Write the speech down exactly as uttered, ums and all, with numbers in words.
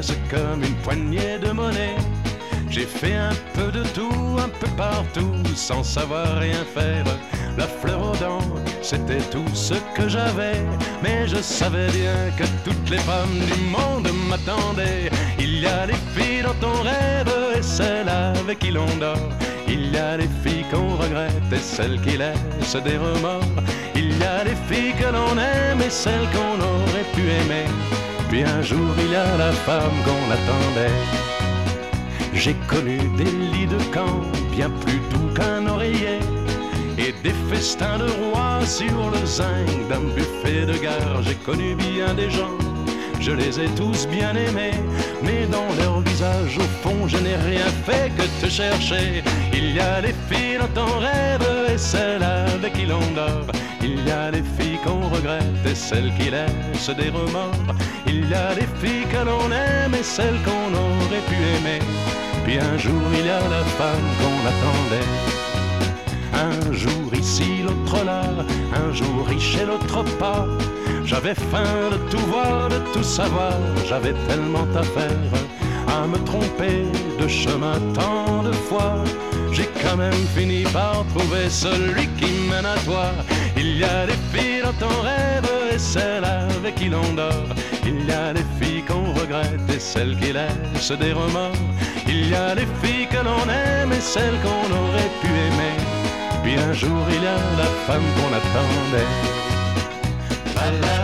pièces comme une poignée de monnaie. J'ai fait un peu de tout, un peu partout, sans savoir rien faire. La fleur aux dents, c'était tout ce que j'avais. Mais je savais bien que toutes les femmes du monde m'attendaient. Il y a les filles dans ton rêve et celles avec qui l'on dort. Il y a les filles qu'on regrette et celles qui laissent des remords. Il y a les filles que l'on aime et celles qu'on aurait pu aimer. Puis un jour il y a la femme qu'on attendait. J'ai connu des lits de camp bien plus doux qu'un oreiller, et des festins de rois sur le zinc d'un buffet de gare. J'ai connu bien des gens, je les ai tous bien aimés, mais dans leur visage au fond je n'ai rien fait que te chercher. Il y a les filles dans ton rêve et celles avec qui l'on dort. Il y a les filles qu'on regrette et celles qui laissent des remords. Il y a les filles que l'on aime et celles qu'on aurait pu aimer. Puis un jour il y a la femme qu'on attendait. Un jour ici, l'autre là, un jour riche et l'autre pas. J'avais faim de tout voir, de tout savoir, j'avais tellement à faire, à me tromper de chemin tant de fois. J'ai quand même fini par trouver celui qui mène à toi. Il y a des filles dans ton rêve et celles avec qui l'on dort. Il y a des filles qu'on regrette et celles qui laissent des remords. Il y a des filles que l'on aime et celles qu'on aurait pu aimer. Puis un jour il y a la femme qu'on attendait. La, la,